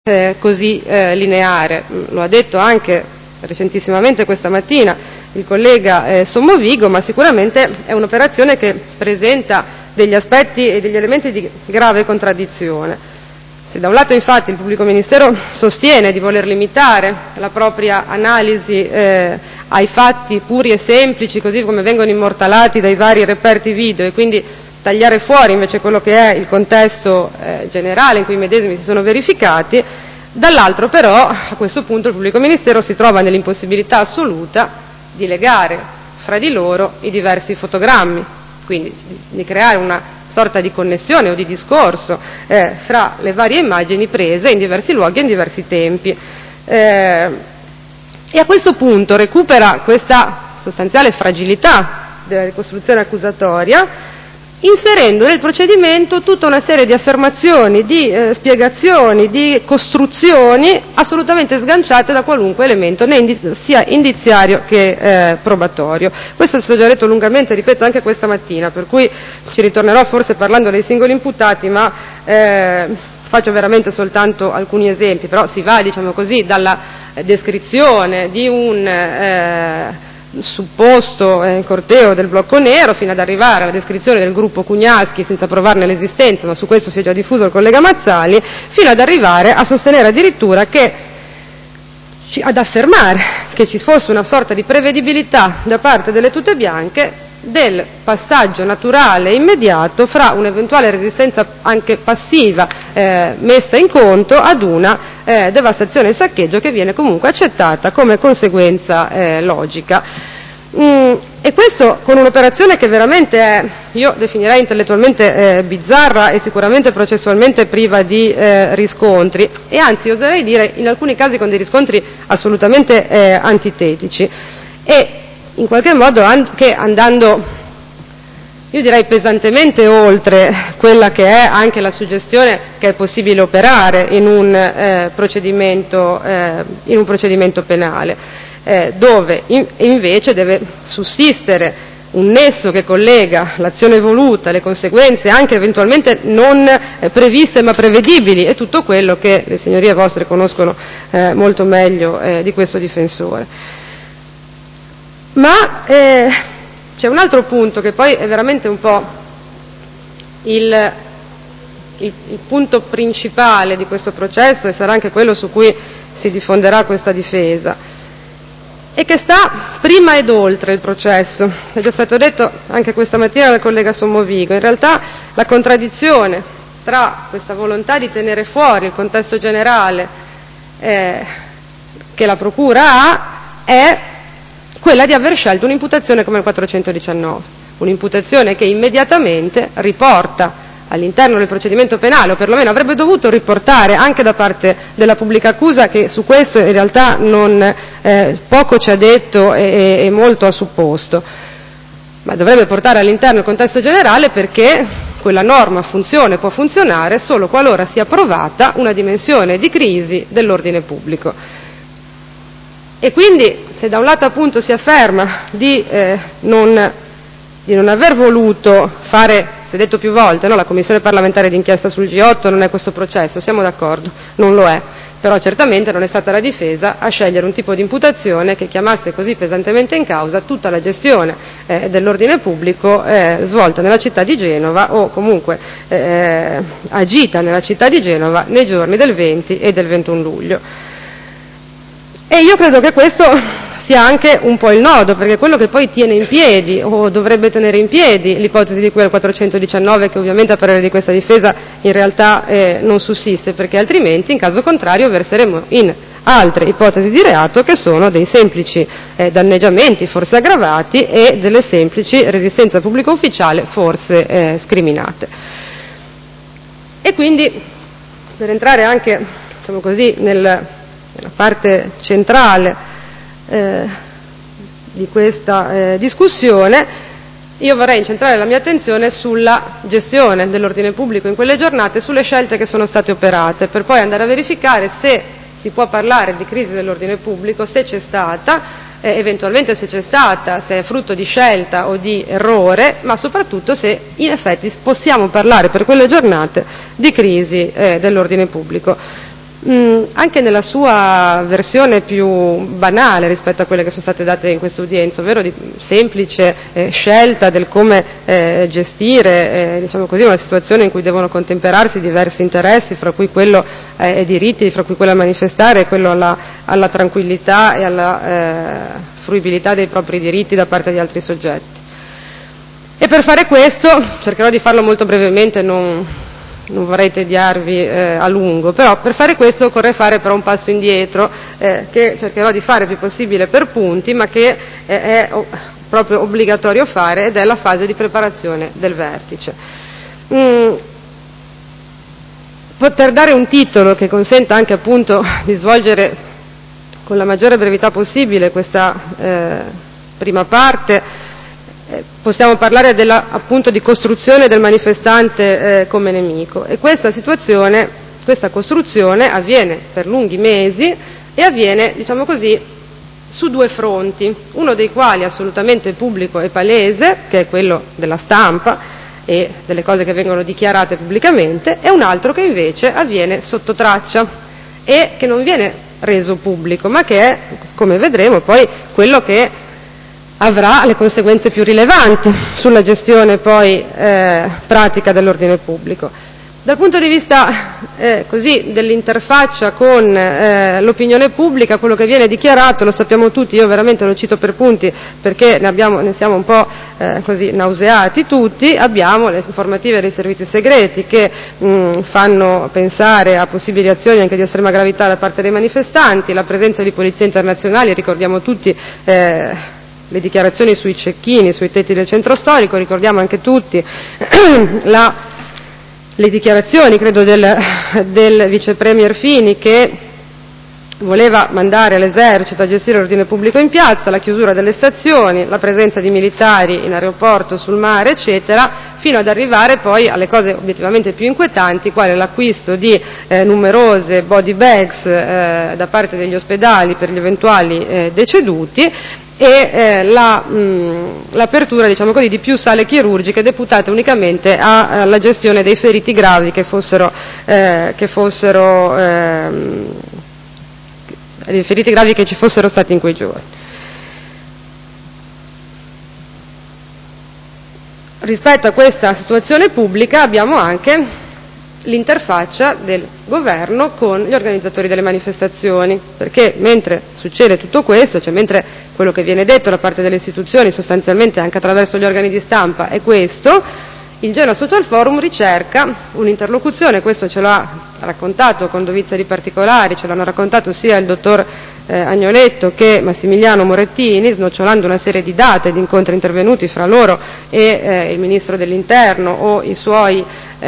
così lineare. Lo ha detto anche recentissimamente questa mattina il collega Sommovigo, ma sicuramente è un'operazione che presenta degli aspetti e degli elementi di grave contraddizione. Se da un lato infatti il pubblico ministero sostiene di voler limitare la propria analisi ai fatti puri e semplici, così come vengono immortalati dai vari reperti video, e quindi tagliare fuori invece quello che è il contesto generale in cui i medesimi si sono verificati, dall'altro però a questo punto il pubblico ministero si trova nell'impossibilità assoluta di legare fra di loro i diversi fotogrammi, quindi di creare una sorta di connessione o di discorso fra le varie immagini prese in diversi luoghi e in diversi tempi. E a questo punto recupera questa sostanziale fragilità della ricostruzione accusatoria, inserendo nel procedimento tutta una serie di affermazioni, di spiegazioni, di costruzioni assolutamente sganciate da qualunque elemento, sia indiziario che probatorio. Questo è stato già detto lungamente, ripeto, anche questa mattina, per cui ci ritornerò forse parlando dei singoli imputati, ma faccio veramente soltanto alcuni esempi, però si va, diciamo così, dalla descrizione di un supposto corteo del blocco nero fino ad arrivare alla descrizione del gruppo Cugnaschi senza provarne l'esistenza, ma su questo si è già diffuso il collega Mazzali, fino ad arrivare a sostenere addirittura ad affermare che ci fosse una sorta di prevedibilità da parte delle tute bianche del passaggio naturale e immediato fra un'eventuale resistenza anche passiva messa in conto ad una devastazione e saccheggio che viene comunque accettata come conseguenza logica. E questo con un'operazione che veramente è, io definirei intellettualmente bizzarra e sicuramente processualmente priva di riscontri, e anzi oserei dire in alcuni casi con dei riscontri assolutamente antitetici, e in qualche modo anche andando, io direi, pesantemente oltre quella che è anche la suggestione che è possibile operare in un procedimento penale, dove invece deve sussistere un nesso che collega l'azione voluta, le conseguenze anche eventualmente non previste ma prevedibili, e tutto quello che le signorie vostre conoscono molto meglio di questo difensore. Ma c'è un altro punto che poi è veramente un po' il punto principale di questo processo, e sarà anche quello su cui si diffonderà questa difesa, e che sta prima ed oltre il processo. È già stato detto anche questa mattina dal collega Sommovigo. In realtà la contraddizione tra questa volontà di tenere fuori il contesto generale che la Procura ha è quella di aver scelto un'imputazione come il 419, un'imputazione che immediatamente riporta all'interno del procedimento penale, o perlomeno avrebbe dovuto riportare anche da parte della pubblica accusa, che su questo in realtà poco ci ha detto e molto ha supposto, ma dovrebbe portare all'interno il contesto generale, perché quella norma può funzionare solo qualora sia provata una dimensione di crisi dell'ordine pubblico. E quindi se da un lato appunto si afferma di non aver voluto fare, si è detto più volte, no, la commissione parlamentare d'inchiesta sul G8 non è questo processo, siamo d'accordo, non lo è, però certamente non è stata la difesa a scegliere un tipo di imputazione che chiamasse così pesantemente in causa tutta la gestione dell'ordine pubblico svolta nella città di Genova, o comunque agita nella città di Genova nei giorni del 20 e del 21 luglio. E io credo che questo sia anche un po' il nodo, perché quello che poi tiene in piedi, o dovrebbe tenere in piedi, l'ipotesi di cui al 419, che ovviamente a parere di questa difesa in realtà non sussiste, perché altrimenti in caso contrario verseremo in altre ipotesi di reato, che sono dei semplici danneggiamenti forse aggravati e delle semplici resistenza pubblico ufficiale forse scriminate. E quindi, per entrare anche, diciamo così, nella parte centrale di questa discussione, io vorrei incentrare la mia attenzione sulla gestione dell'ordine pubblico in quelle giornate, sulle scelte che sono state operate, per poi andare a verificare se si può parlare di crisi dell'ordine pubblico, se c'è stata, eventualmente se c'è stata, se è frutto di scelta o di errore, ma soprattutto se in effetti possiamo parlare per quelle giornate di crisi dell'ordine pubblico. anche nella sua versione più banale rispetto a quelle che sono state date in questa udienza, ovvero di semplice scelta del come gestire diciamo così, una situazione in cui devono contemperarsi diversi interessi, fra cui quello ai diritti, fra cui quello a manifestare e quello alla tranquillità e alla fruibilità dei propri diritti da parte di altri soggetti. E per fare questo, cercherò di farlo molto brevemente, non vorrei tediarvi a lungo, però per fare questo occorre fare però un passo indietro che cercherò di fare il più possibile per punti, ma che è proprio obbligatorio fare, ed è la fase di preparazione del vertice. Per dare un titolo che consenta anche appunto di svolgere con la maggiore brevità possibile questa prima parte, possiamo parlare appunto di costruzione del manifestante come nemico, e questa situazione, questa costruzione avviene per lunghi mesi e avviene, diciamo così, su due fronti, uno dei quali assolutamente pubblico e palese, che è quello della stampa e delle cose che vengono dichiarate pubblicamente, e un altro che invece avviene sotto traccia e che non viene reso pubblico, ma che è, come vedremo, poi quello che avrà le conseguenze più rilevanti sulla gestione poi pratica dell'ordine pubblico. Dal punto di vista così dell'interfaccia con l'opinione pubblica, quello che viene dichiarato lo sappiamo tutti, io veramente lo cito per punti perché ne siamo un po' così nauseati tutti. Abbiamo le informative dei servizi segreti che fanno pensare a possibili azioni anche di estrema gravità da parte dei manifestanti, la presenza di polizie internazionali, ricordiamo tutti le dichiarazioni sui cecchini, sui tetti del centro storico, ricordiamo anche tutti le dichiarazioni, credo, del vice premier Fini, che voleva mandare l'esercito a gestire l'ordine pubblico in piazza, la chiusura delle stazioni, la presenza di militari in aeroporto, sul mare, eccetera, fino ad arrivare poi alle cose obiettivamente più inquietanti, quale l'acquisto di numerose body bags da parte degli ospedali per gli eventuali deceduti, e l'apertura, diciamo così, di più sale chirurgiche deputate unicamente alla gestione dei feriti gravi dei feriti gravi che ci fossero stati in quei giorni. Rispetto a questa situazione pubblica abbiamo anche l'interfaccia del governo con gli organizzatori delle manifestazioni, perché mentre succede tutto questo, cioè mentre quello che viene detto da parte delle istituzioni sostanzialmente anche attraverso gli organi di stampa è questo, il Genoa Social Forum ricerca un'interlocuzione, questo ce l'ha raccontato con dovizia di particolari, ce l'hanno raccontato sia il dottor Agnoletto che Massimiliano Morettini, snocciolando una serie di date di incontri intervenuti fra loro e il Ministro dell'Interno o i suoi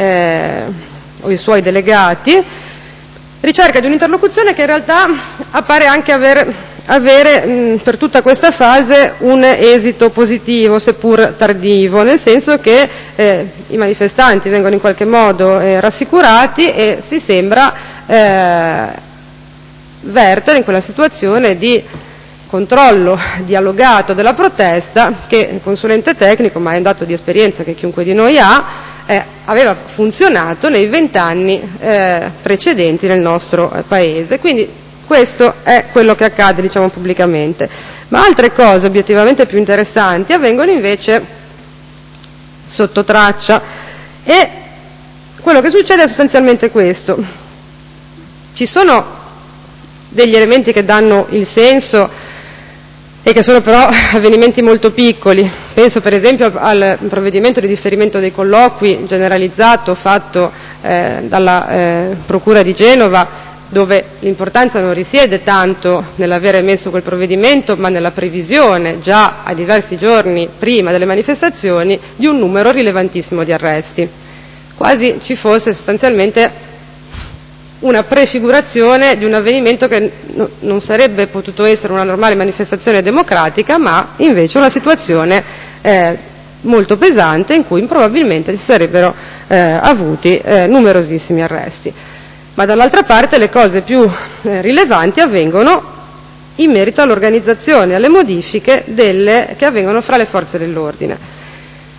delegati, ricerca di un'interlocuzione che in realtà appare anche avere per tutta questa fase un esito positivo, seppur tardivo, nel senso che i manifestanti vengono in qualche modo rassicurati e si sembra vertere in quella situazione di controllo dialogato della protesta che il consulente tecnico, ma è un dato di esperienza che chiunque di noi ha, aveva funzionato nei 20 anni precedenti nel nostro Paese. Quindi questo è quello che accade, diciamo, pubblicamente. Ma altre cose obiettivamente più interessanti avvengono invece sotto traccia, e quello che succede è sostanzialmente questo. Ci sono degli elementi che danno il senso e che sono però avvenimenti molto piccoli. Penso per esempio al provvedimento di differimento dei colloqui generalizzato fatto dalla Procura di Genova, dove l'importanza non risiede tanto nell'aver emesso quel provvedimento, ma nella previsione, già a diversi giorni prima delle manifestazioni, di un numero rilevantissimo di arresti. Quasi ci fosse sostanzialmente una prefigurazione di un avvenimento che non sarebbe potuto essere una normale manifestazione democratica, ma invece una situazione molto pesante in cui probabilmente si sarebbero avuti numerosissimi arresti. Ma dall'altra parte le cose più rilevanti avvengono in merito all'organizzazione, alle modifiche che avvengono fra le forze dell'ordine.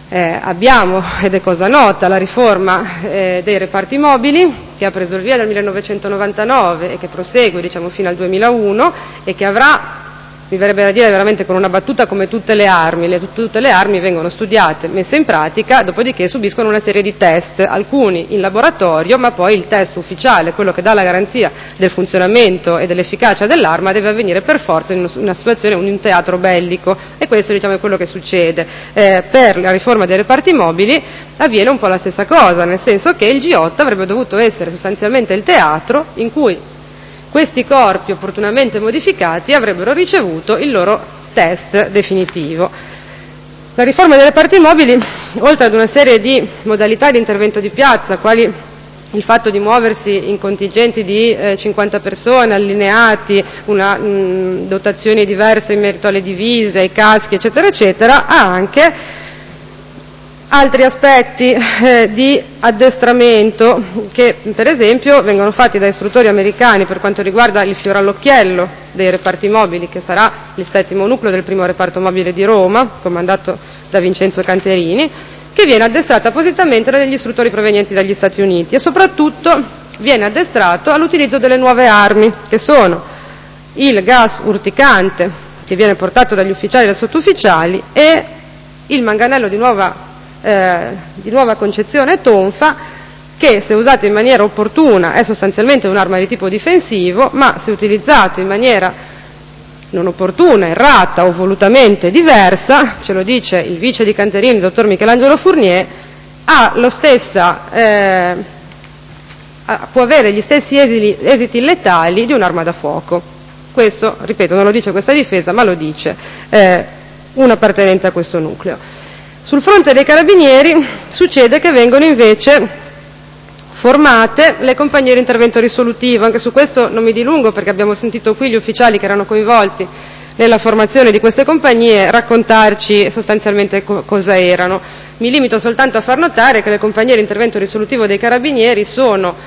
Abbiamo, ed è cosa nota, la riforma dei reparti mobili, che ha preso il via dal 1999 e che prosegue, diciamo, fino al 2001 e che avrà, mi verrebbe da dire veramente con una battuta, come tutte le armi, tutte le armi vengono studiate, messe in pratica, dopodiché subiscono una serie di test, alcuni in laboratorio, ma poi il test ufficiale, quello che dà la garanzia del funzionamento e dell'efficacia dell'arma, deve avvenire per forza in una situazione, in un teatro bellico, e questo, diciamo, è quello che succede. Per la riforma dei reparti mobili avviene un po' la stessa cosa, nel senso che il G8 avrebbe dovuto essere sostanzialmente il teatro in cui questi corpi opportunamente modificati avrebbero ricevuto il loro test definitivo. La riforma dei reparti mobili, oltre ad una serie di modalità di intervento di piazza, quali il fatto di muoversi in contingenti di 50 persone allineati, una dotazione diversa in merito alle divise, ai caschi, eccetera, eccetera, ha anche altri aspetti di addestramento che, per esempio, vengono fatti da istruttori americani per quanto riguarda il fiore all'occhiello dei reparti mobili, che sarà il 7° nucleo del primo reparto mobile di Roma, comandato da Vincenzo Canterini, che viene addestrato appositamente da degli istruttori provenienti dagli Stati Uniti e soprattutto viene addestrato all'utilizzo delle nuove armi, che sono il gas urticante, che viene portato dagli ufficiali e dai sottufficiali, e il manganello di nuova concezione tonfa, che se usato in maniera opportuna è sostanzialmente un'arma di tipo difensivo, ma se utilizzato in maniera non opportuna, errata o volutamente diversa, ce lo dice il vice di Canterini, il dottor Michelangelo Fournier, può avere gli stessi esiti letali di un'arma da fuoco. Questo, ripeto, non lo dice questa difesa, ma lo dice un appartenente a questo nucleo. Sul fronte dei carabinieri succede che vengono invece formate le compagnie di intervento risolutivo. Anche su questo non mi dilungo, perché abbiamo sentito qui gli ufficiali che erano coinvolti nella formazione di queste compagnie raccontarci sostanzialmente cosa erano. Mi limito soltanto a far notare che le compagnie di intervento risolutivo dei carabinieri sono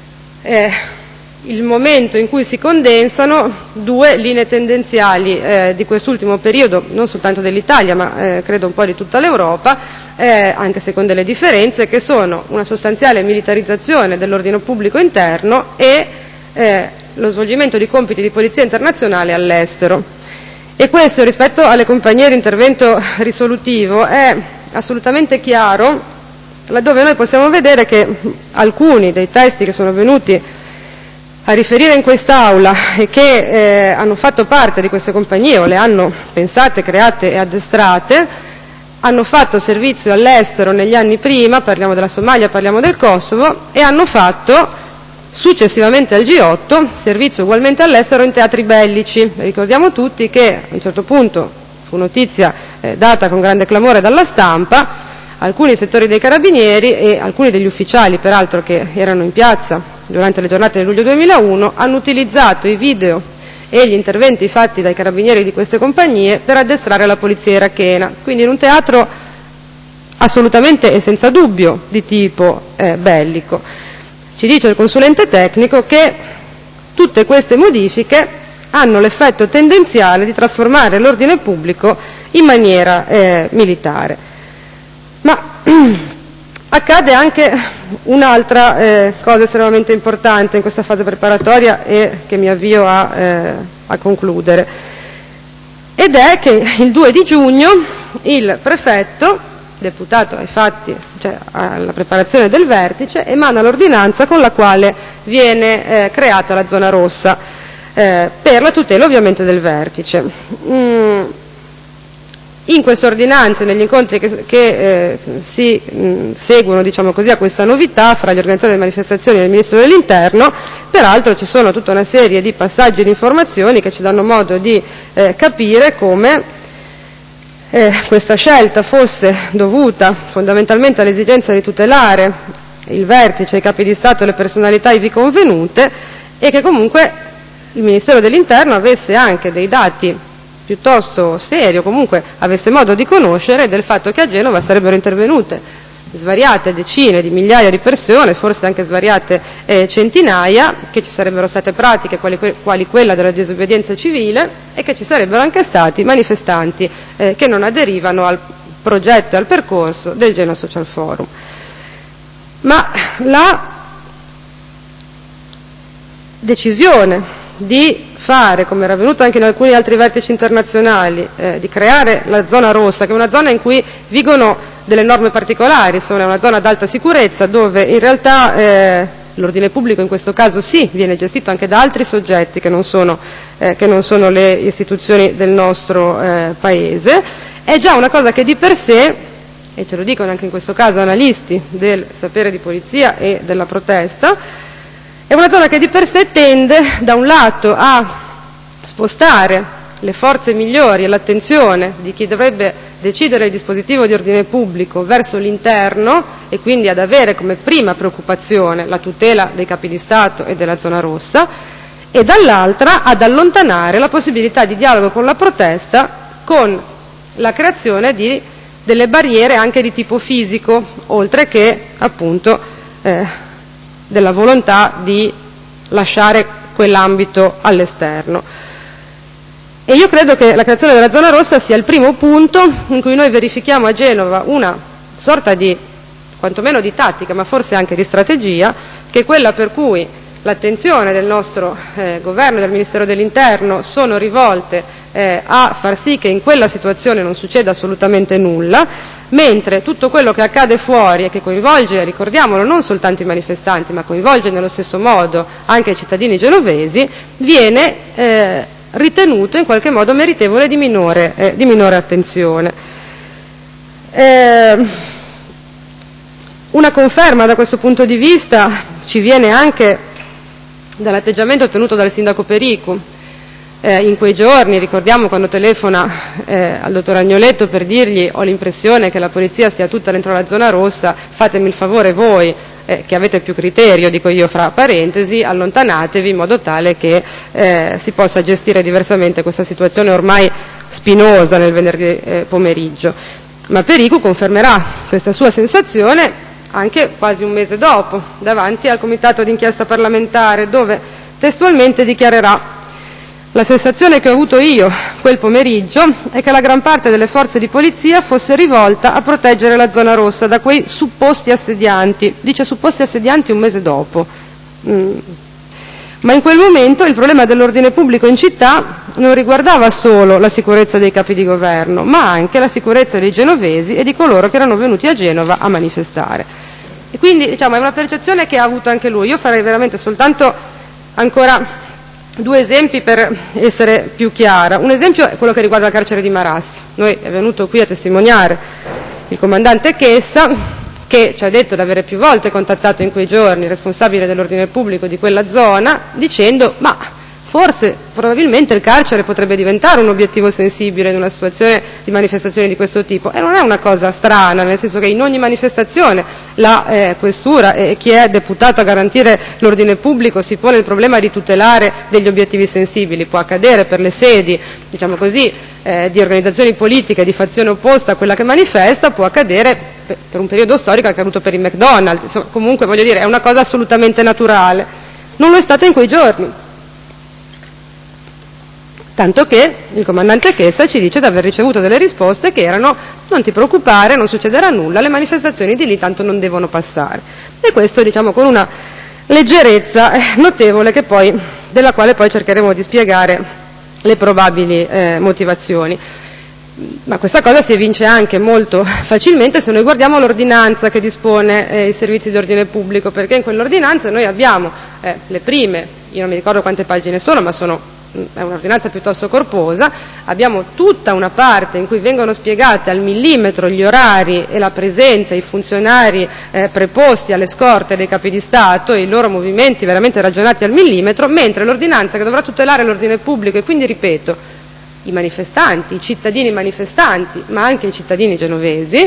il momento in cui si condensano due linee tendenziali di quest'ultimo periodo, non soltanto dell'Italia, ma credo un po' di tutta l'Europa, anche se con delle differenze, che sono una sostanziale militarizzazione dell'ordine pubblico interno e lo svolgimento di compiti di polizia internazionale all'estero. E questo, rispetto alle compagnie di intervento risolutivo, è assolutamente chiaro, laddove noi possiamo vedere che alcuni dei testi che sono venuti a riferire in quest'Aula e che hanno fatto parte di queste compagnie o le hanno pensate, create e addestrate, hanno fatto servizio all'estero negli anni prima, parliamo della Somalia, parliamo del Kosovo, e hanno fatto successivamente al G8 servizio ugualmente all'estero in teatri bellici. Ricordiamo tutti che a un certo punto fu notizia data con grande clamore dalla stampa, alcuni settori dei carabinieri e alcuni degli ufficiali, peraltro, che erano in piazza durante le giornate del luglio 2001, hanno utilizzato i video e gli interventi fatti dai carabinieri di queste compagnie per addestrare la polizia irachena, quindi in un teatro assolutamente e senza dubbio di tipo bellico. Ci dice il consulente tecnico che tutte queste modifiche hanno l'effetto tendenziale di trasformare l'ordine pubblico in maniera militare. Ma accade anche un'altra cosa estremamente importante in questa fase preparatoria e che mi avvio a concludere, ed è che il 2 di giugno il prefetto, deputato ai fatti, cioè alla preparazione del vertice, emana l'ordinanza con la quale viene creata la zona rossa per la tutela ovviamente del vertice. In queste ordinanze, negli incontri che si seguono, diciamo così, a questa novità fra gli organizzatori delle manifestazioni e il Ministro dell'Interno, peraltro ci sono tutta una serie di passaggi di informazioni che ci danno modo di capire come questa scelta fosse dovuta fondamentalmente all'esigenza di tutelare il vertice, i capi di Stato e le personalità ivi convenute, e che comunque il Ministero dell'Interno avesse anche dei dati piuttosto serio, comunque avesse modo di conoscere del fatto che a Genova sarebbero intervenute svariate decine di migliaia di persone, forse anche svariate centinaia, che ci sarebbero state pratiche quali quella della disobbedienza civile e che ci sarebbero anche stati manifestanti che non aderivano al progetto e al percorso del Genoa Social Forum. Ma la decisione di fare, come era avvenuto anche in alcuni altri vertici internazionali, di creare la zona rossa, che è una zona in cui vigono delle norme particolari, insomma è una zona ad alta sicurezza dove in realtà l'ordine pubblico in questo caso sì, viene gestito anche da altri soggetti che non sono le istituzioni del nostro Paese, è già una cosa che di per sé, e ce lo dicono anche in questo caso analisti del sapere di polizia e della protesta, è una zona che di per sé tende da un lato a spostare le forze migliori e l'attenzione di chi dovrebbe decidere il dispositivo di ordine pubblico verso l'interno e quindi ad avere come prima preoccupazione la tutela dei capi di Stato e della zona rossa, e dall'altra ad allontanare la possibilità di dialogo con la protesta con la creazione di delle barriere anche di tipo fisico, oltre che appunto della volontà di lasciare quell'ambito all'esterno. E io credo che la creazione della zona rossa sia il primo punto in cui noi verifichiamo a Genova una sorta di, quantomeno di tattica, ma forse anche di strategia, che è quella per cui l'attenzione del nostro governo e del Ministero dell'Interno sono rivolte a far sì che in quella situazione non succeda assolutamente nulla, mentre tutto quello che accade fuori e che coinvolge, ricordiamolo, non soltanto i manifestanti, ma coinvolge nello stesso modo anche i cittadini genovesi, viene ritenuto in qualche modo meritevole di minore attenzione. Una conferma da questo punto di vista ci viene anche dall'atteggiamento tenuto dal sindaco Pericu. In quei giorni, ricordiamo quando telefona al dottor Agnoletto per dirgli ho l'impressione che la polizia stia tutta dentro la zona rossa, fatemi il favore voi che avete più criterio, dico io fra parentesi, allontanatevi in modo tale che si possa gestire diversamente questa situazione ormai spinosa nel venerdì pomeriggio. Ma Pericu confermerà questa sua sensazione anche quasi un mese dopo, davanti al comitato d'inchiesta parlamentare, dove testualmente dichiarerà: la sensazione che ho avuto io quel pomeriggio è che la gran parte delle forze di polizia fosse rivolta a proteggere la zona rossa da quei supposti assedianti. Dice supposti assedianti un mese dopo. Ma in quel momento il problema dell'ordine pubblico in città non riguardava solo la sicurezza dei capi di governo, ma anche la sicurezza dei genovesi e di coloro che erano venuti a Genova a manifestare. E quindi diciamo, è una percezione che ha avuto anche lui. Io farei veramente soltanto ancora due esempi per essere più chiara. Un esempio è quello che riguarda il carcere di Marassi. Noi è venuto qui a testimoniare il comandante Chessa, che ci ha detto di avere più volte contattato in quei giorni il responsabile dell'ordine pubblico di quella zona, dicendo ma forse, probabilmente il carcere potrebbe diventare un obiettivo sensibile in una situazione di manifestazioni di questo tipo. E non è una cosa strana, nel senso che in ogni manifestazione la questura e chi è deputato a garantire l'ordine pubblico si pone il problema di tutelare degli obiettivi sensibili. Può accadere per le sedi, diciamo così, di organizzazioni politiche di fazione opposta a quella che manifesta, può accadere per un periodo storico, è accaduto per il McDonald's, insomma, comunque voglio dire è una cosa assolutamente naturale. Non lo è stata in quei giorni. Tanto che il comandante Chessa ci dice di aver ricevuto delle risposte che erano non ti preoccupare, non succederà nulla, le manifestazioni di lì tanto non devono passare. E questo diciamo con una leggerezza notevole della quale poi cercheremo di spiegare le probabili motivazioni. Ma questa cosa si evince anche molto facilmente se noi guardiamo l'ordinanza che dispone i servizi di ordine pubblico, perché in quell'ordinanza noi abbiamo le prime, io non mi ricordo quante pagine sono, ma è un'ordinanza piuttosto corposa, abbiamo tutta una parte in cui vengono spiegate al millimetro gli orari e la presenza, i funzionari preposti alle scorte dei capi di Stato e i loro movimenti veramente ragionati al millimetro, mentre l'ordinanza che dovrà tutelare l'ordine pubblico e quindi, ripeto, i manifestanti, i cittadini manifestanti, ma anche i cittadini genovesi,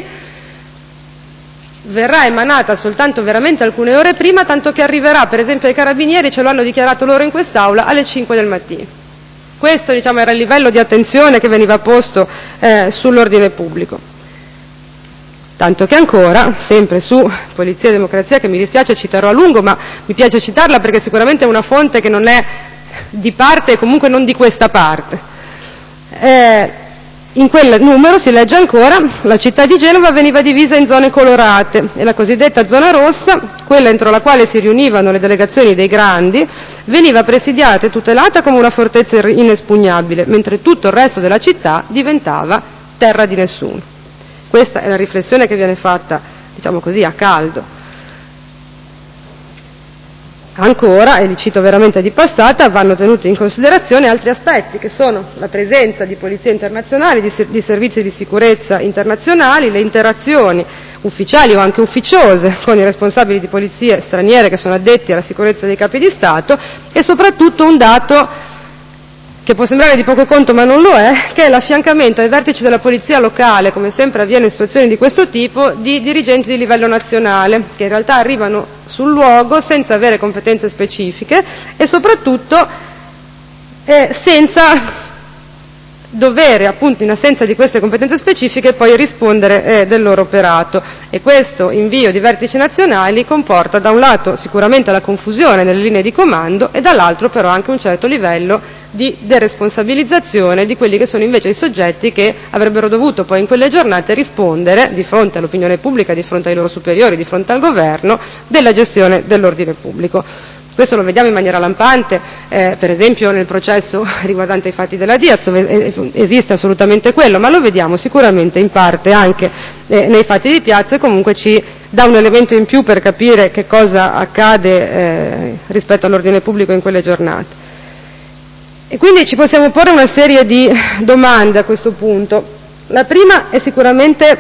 verrà emanata soltanto veramente alcune ore prima, tanto che arriverà, per esempio ai carabinieri, ce lo hanno dichiarato loro in quest'aula, alle 5 del mattino. Questo era il livello di attenzione che veniva posto sull'ordine pubblico. Tanto che ancora, sempre su Polizia e Democrazia, che mi dispiace citerò a lungo, ma mi piace citarla perché sicuramente è una fonte che non è di parte e comunque non di questa parte. In quel numero si legge ancora: la città di Genova veniva divisa in zone colorate e la cosiddetta zona rossa, quella entro la quale si riunivano le delegazioni dei grandi, veniva presidiata e tutelata come una fortezza inespugnabile, mentre tutto il resto della città diventava terra di nessuno. Questa è la riflessione che viene fatta, diciamo così, a caldo. Ancora, e li cito veramente di passata, vanno tenuti in considerazione altri aspetti, che sono la presenza di polizie internazionali, di servizi di sicurezza internazionali, le interazioni ufficiali o anche ufficiose con i responsabili di polizie straniere che sono addetti alla sicurezza dei capi di Stato, e soprattutto un dato che può sembrare di poco conto ma non lo è, che è l'affiancamento ai vertici della polizia locale, come sempre avviene in situazioni di questo tipo, di dirigenti di livello nazionale, che in realtà arrivano sul luogo senza avere competenze specifiche e soprattutto senza dovere, appunto in assenza di queste competenze specifiche, poi rispondere del loro operato. E questo invio di vertici nazionali comporta da un lato sicuramente la confusione nelle linee di comando e dall'altro però anche un certo livello di deresponsabilizzazione di quelli che sono invece i soggetti che avrebbero dovuto poi in quelle giornate rispondere di fronte all'opinione pubblica, di fronte ai loro superiori, di fronte al governo, della gestione dell'ordine pubblico. Questo lo vediamo in maniera lampante, per esempio nel processo riguardante i fatti della Diaz, dove esiste assolutamente quello, ma lo vediamo sicuramente in parte anche nei fatti di piazza, e comunque ci dà un elemento in più per capire che cosa accade rispetto all'ordine pubblico in quelle giornate. E quindi ci possiamo porre una serie di domande a questo punto. La prima è sicuramente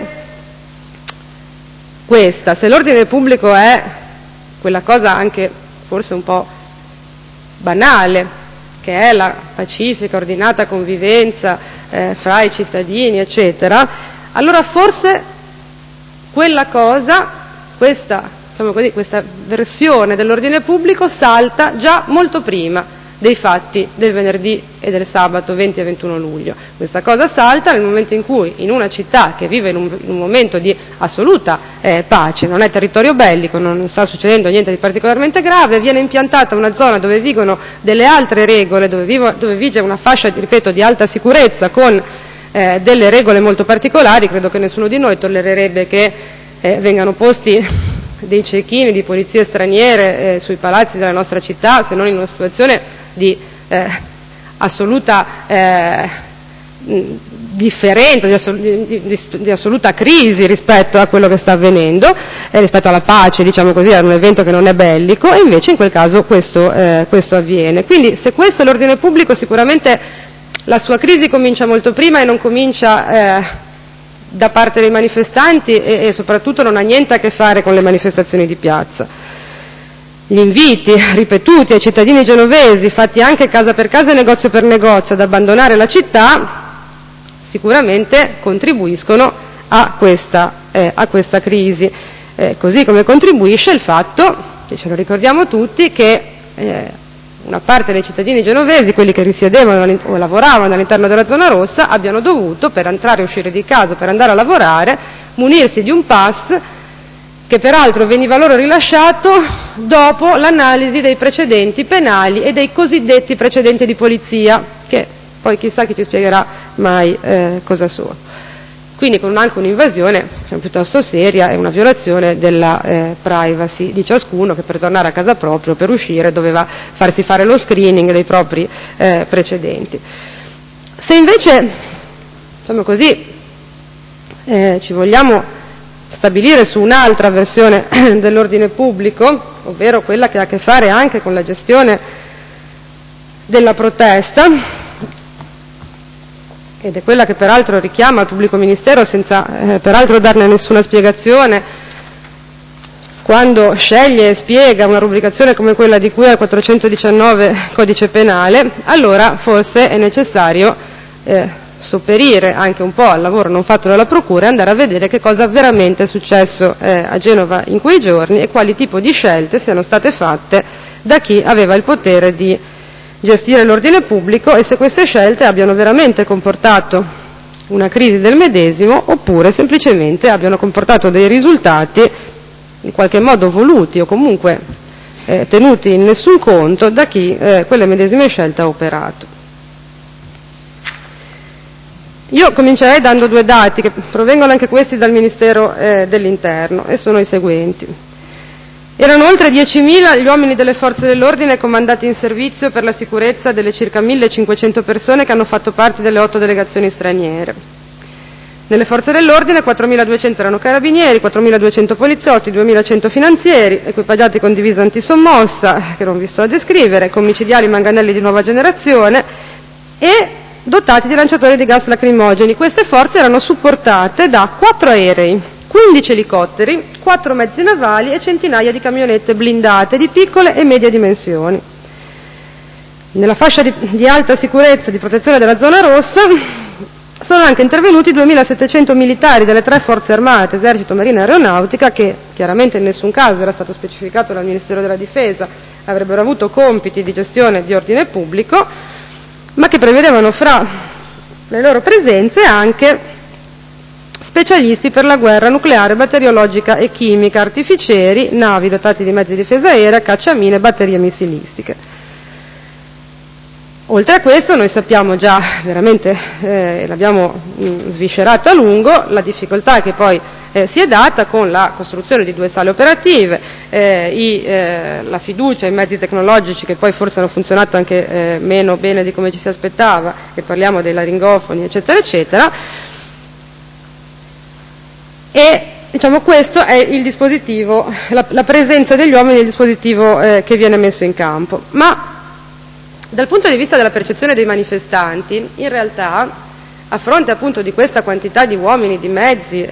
questa: se l'ordine pubblico è quella cosa anche forse un po' banale, che è la pacifica, ordinata convivenza fra i cittadini, eccetera, allora forse quella cosa, questa, diciamo così, questa versione dell'ordine pubblico salta già molto prima dei fatti del venerdì e del sabato 20 e 21 luglio. Questa cosa salta nel momento in cui in una città che vive in un momento di assoluta pace, non è territorio bellico, non sta succedendo niente di particolarmente grave, viene impiantata una zona dove vigono delle altre regole, dove vige una fascia, ripeto, di alta sicurezza con delle regole molto particolari. Credo che nessuno di noi tollererebbe che vengano posti dei cecchini di polizie straniere sui palazzi della nostra città, se non in una situazione di assoluta differenza, di assoluta crisi rispetto a quello che sta avvenendo, rispetto alla pace, diciamo così, ad un evento che non è bellico, e invece in quel caso questo avviene. Quindi se questo è l'ordine pubblico, sicuramente la sua crisi comincia molto prima e non comincia da parte dei manifestanti e soprattutto non ha niente a che fare con le manifestazioni di piazza. Gli inviti ripetuti ai cittadini genovesi, fatti anche casa per casa e negozio per negozio, ad abbandonare la città, sicuramente contribuiscono a questa crisi, così come contribuisce il fatto, e ce lo ricordiamo tutti, che una parte dei cittadini genovesi, quelli che risiedevano o lavoravano all'interno della zona rossa, abbiano dovuto, per entrare e uscire di casa, per andare a lavorare, munirsi di un pass che peraltro veniva loro rilasciato dopo l'analisi dei precedenti penali e dei cosiddetti precedenti di polizia, che poi chissà chi ci spiegherà mai cosa sono. Quindi con anche un'invasione piuttosto seria e una violazione della privacy di ciascuno, che per tornare a casa proprio, per uscire, doveva farsi fare lo screening dei propri precedenti. Se invece, diciamo così, ci vogliamo stabilire su un'altra versione dell'ordine pubblico, ovvero quella che ha a che fare anche con la gestione della protesta, ed è quella che peraltro richiama il pubblico ministero senza peraltro darne nessuna spiegazione, quando sceglie e spiega una rubricazione come quella di cui al 419 codice penale, allora forse è necessario sopperire anche un po' al lavoro non fatto dalla procura e andare a vedere che cosa veramente è successo a Genova in quei giorni e quali tipo di scelte siano state fatte da chi aveva il potere di gestire l'ordine pubblico e se queste scelte abbiano veramente comportato una crisi del medesimo oppure semplicemente abbiano comportato dei risultati in qualche modo voluti o comunque tenuti in nessun conto da chi quelle medesime scelte ha operato. Io comincerei dando due dati che provengono anche questi dal Ministero dell'Interno e sono i seguenti. Erano oltre 10.000 gli uomini delle forze dell'ordine comandati in servizio per la sicurezza delle circa 1.500 persone che hanno fatto parte delle 8 delegazioni straniere. Nelle forze dell'ordine 4.200 erano carabinieri, 4.200 poliziotti, 2.100 finanzieri, equipaggiati con divisa antisommossa, che non vi sto a descrivere, con micidiali manganelli di nuova generazione e dotati di lanciatori di gas lacrimogeni. Queste forze erano supportate da 4 aerei, 15 elicotteri, 4 mezzi navali e centinaia di camionette blindate di piccole e medie dimensioni. Nella fascia di alta sicurezza di protezione della zona rossa sono anche intervenuti 2.700 militari delle 3 forze armate, esercito, marina e aeronautica, che chiaramente in nessun caso era stato specificato dal Ministero della Difesa, avrebbero avuto compiti di gestione di ordine pubblico, ma che prevedevano fra le loro presenze anche specialisti per la guerra nucleare, batteriologica e chimica, artificieri, navi dotati di mezzi di difesa aerea, cacciamine e batterie missilistiche. Oltre a questo noi sappiamo già veramente, l'abbiamo sviscerata a lungo, la difficoltà che poi si è data con la costruzione di 2 sale operative, la fiducia in mezzi tecnologici che poi forse hanno funzionato anche meno bene di come ci si aspettava, e parliamo dei laringofoni eccetera eccetera, e diciamo questo è il dispositivo, la presenza degli uomini nel dispositivo che viene messo in campo. Ma dal punto di vista della percezione dei manifestanti, in realtà, a fronte appunto di questa quantità di uomini, di mezzi,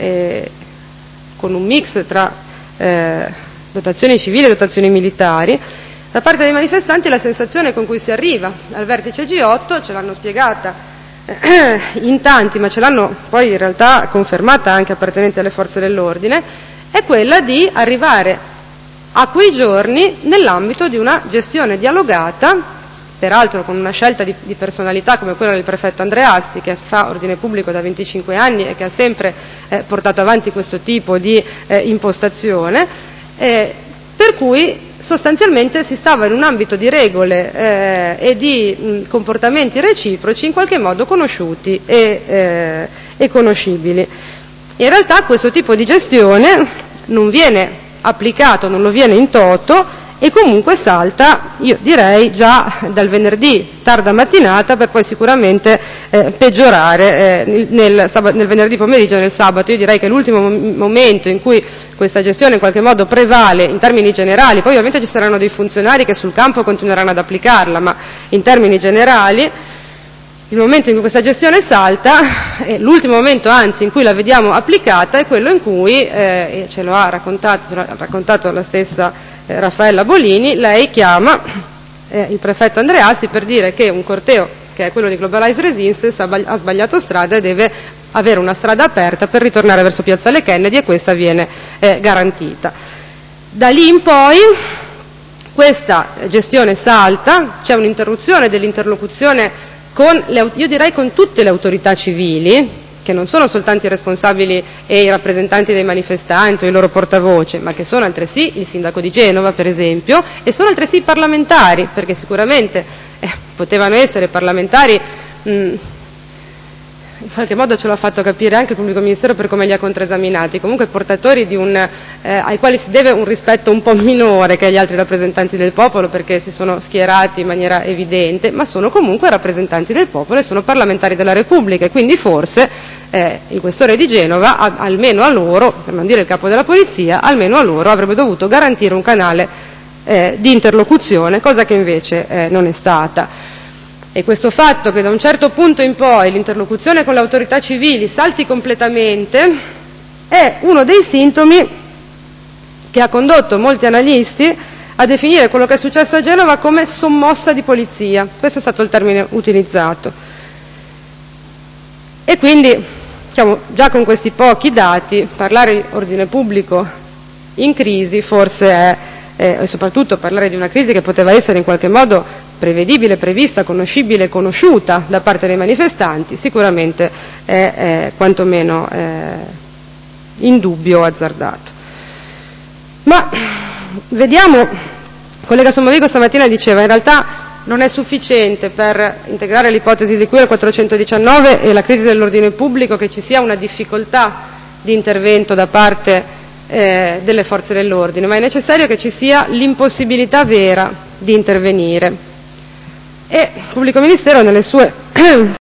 con un mix tra dotazioni civili e dotazioni militari, da parte dei manifestanti la sensazione con cui si arriva al vertice G8, ce l'hanno spiegata in tanti, ma ce l'hanno poi in realtà confermata anche appartenenti alle forze dell'ordine, è quella di arrivare a quei giorni nell'ambito di una gestione dialogata, peraltro con una scelta di personalità come quella del prefetto Andreassi, che fa ordine pubblico da 25 anni e che ha sempre portato avanti questo tipo di impostazione, per cui sostanzialmente si stava in un ambito di regole e di comportamenti reciproci in qualche modo conosciuti e conoscibili. In realtà questo tipo di gestione non viene applicato, non lo viene in toto, e comunque salta, io direi, già dal venerdì tarda mattinata per poi sicuramente peggiorare nel venerdì pomeriggio e nel sabato. Io direi che l'ultimo momento in cui questa gestione in qualche modo prevale in termini generali, poi ovviamente ci saranno dei funzionari che sul campo continueranno ad applicarla, ma in termini generali il momento in cui questa gestione salta, l'ultimo momento anzi in cui la vediamo applicata, è quello in cui, e ce lo ha raccontato la stessa Raffaella Bolini, lei chiama il prefetto Andreassi per dire che un corteo, che è quello di Globalize Resistance, ha sbagliato strada e deve avere una strada aperta per ritornare verso Piazzale Kennedy, e questa viene garantita. Da lì in poi questa gestione salta, c'è un'interruzione dell'interlocuzione io direi con tutte le autorità civili, che non sono soltanto i responsabili e i rappresentanti dei manifestanti o i loro portavoce, ma che sono altresì il sindaco di Genova, per esempio, e sono altresì i parlamentari, perché sicuramente potevano essere parlamentari, in qualche modo ce l'ha fatto capire anche il pubblico ministero per come li ha controesaminati, comunque portatori ai quali si deve un rispetto un po' minore che agli altri rappresentanti del popolo, perché si sono schierati in maniera evidente, ma sono comunque rappresentanti del popolo e sono parlamentari della Repubblica, e quindi forse il questore di Genova, almeno a loro, per non dire il capo della polizia, almeno a loro avrebbe dovuto garantire un canale di interlocuzione, cosa che invece non è stata. E questo fatto che da un certo punto in poi l'interlocuzione con le autorità civili salti completamente è uno dei sintomi che ha condotto molti analisti a definire quello che è successo a Genova come sommossa di polizia. Questo è stato il termine utilizzato. E quindi, diciamo, già con questi pochi dati, parlare di ordine pubblico in crisi forse è, e soprattutto parlare di una crisi che poteva essere in qualche modo prevedibile, prevista, conoscibile, conosciuta da parte dei manifestanti, sicuramente è quantomeno indubbio o azzardato. Ma vediamo, il collega Sommovigo stamattina diceva, in realtà non è sufficiente per integrare l'ipotesi di cui al 419 e la crisi dell'ordine pubblico che ci sia una difficoltà di intervento da parte delle forze dell'ordine, ma è necessario che ci sia l'impossibilità vera di intervenire. E il pubblico ministero nelle sue